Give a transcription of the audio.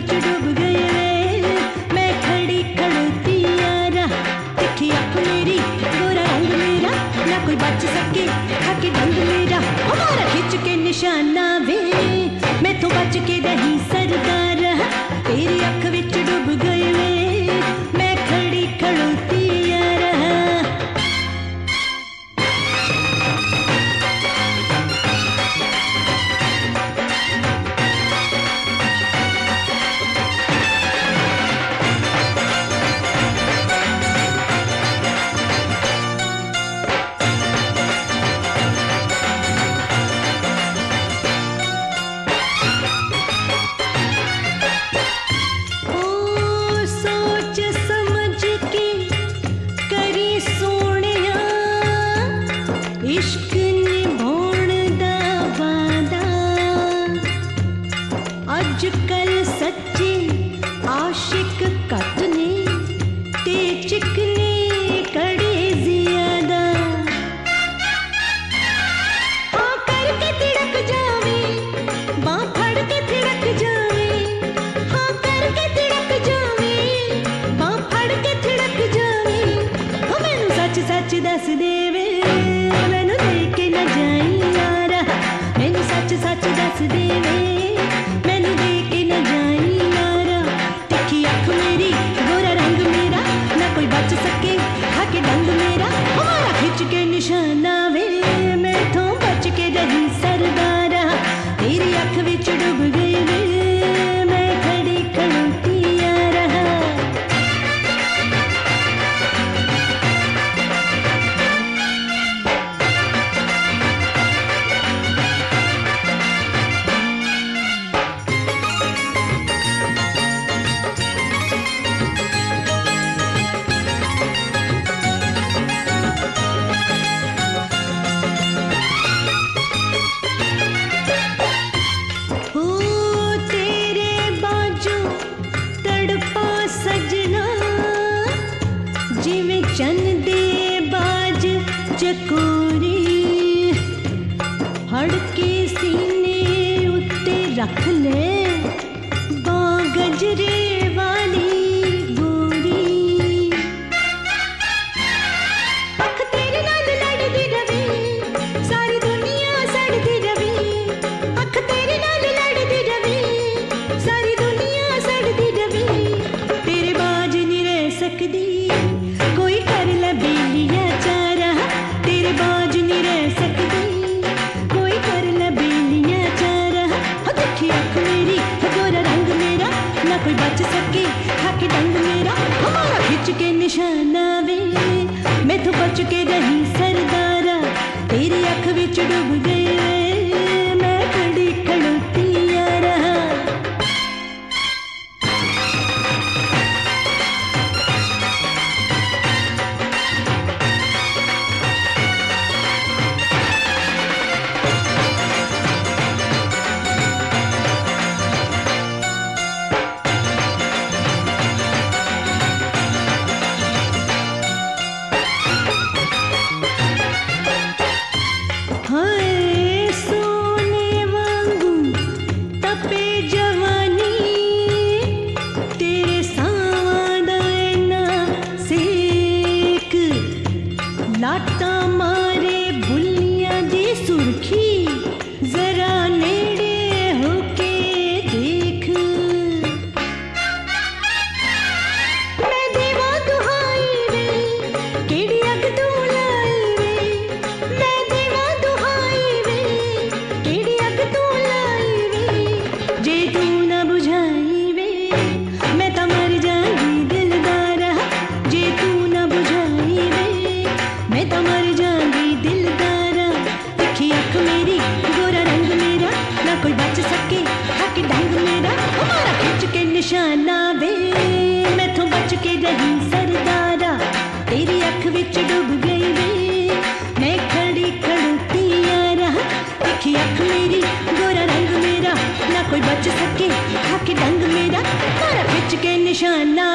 विच डूब गए वे, मैं खड़ी खड़ोती यारा, तिखी अख मेरी गोरा रंग मेरा, ना कोई बच सके खाके डंग मेरा, हमारा खिंच के निशाना वे, मैं तो बच के रही सरदारा, तेरी अख विच डूब गए वे, मैं खड़ी खड़ोती यारा। इश्क निभाउण दा वादा, अजकल सच्चे आशिक घट ने ते चिकने कड़े ज्यादा, हाँ करके तिड़क जावे, बाँ फड़ के तिड़क जावे, हाँ करके तिड़क जावे, बाँ फड़ के तिड़क जावे, हो मैनू सच सच दस देवे, मैनू लेके न जाई यारा, मैनू सच सच दस देवे, मैनू लेके न जाई यारा, तिखी अख मेरी गोरा रंग मेरा, ना कोई बच सके खाके डंग मेरा, हमारा खिंच के निशाना वे, मैं तो बच के रही सरदारा, तेरी अख विच डूब गई वे, मैं खड़ी खड़ोती यारा। जिवें चन्न दे बाज चकोरी, हड़ के सीने उत्ते रख ले, बाँ गजरे वाली गोरी, अख तेरे नाल लड़दी रवे, सारी दुनिया सड़दी रवे, अख तेरे नाल लड़दी रवे, सारी दुनिया सड़दी रवे, तेरे बाज नहीं रह सकदी, कोई कर ले बेलिया चारा, तेरे बाज नहीं रह सकदी, कोई कर ले बेलिया चारा, हो देखी अख मेरी गोरा रंग मेरा, ना कोई बच सके खाके डंग मेरा, हमारा खिंच के निशाना वे, मैं तो बच के रही सरदारा, तेरी अख विच डूब गए वे, मैं खड़ी खड़ोती यारा। हाय सोने वांगू तपे जवानी, तेरे सावां दा इन्ना सेक, लाटा मारे बुल्लियां दी सुर्खी, जरा नेड़े होके देख, मैं देवा दुहाई वे, केड़ी अग तू लाई वे, मैं देवा दुहाई वे, केड़ी अग तू लाई वे, जे तू ना बुझाई वे, मैं तो मर जाऊंगी दिलदारा, जे तू ना बुझाई वे, मैं तो मर जाऊंगी दिलदारा, तिखी अख मेरी गोरा रंग मेरा, ना कोई बच सके खाके डंग मेरा, हमारा खिंच के निशाना वे, मैं तो बच के रही सरदारा, तेरी अख विच डूब गई वे, मैं खड़ी खड़ोती यारा, तिखी अख मेरी गोरा रंग मेरा, ना कोई बच सके खाके डंग मेरा, हमारा खिंच के निशाना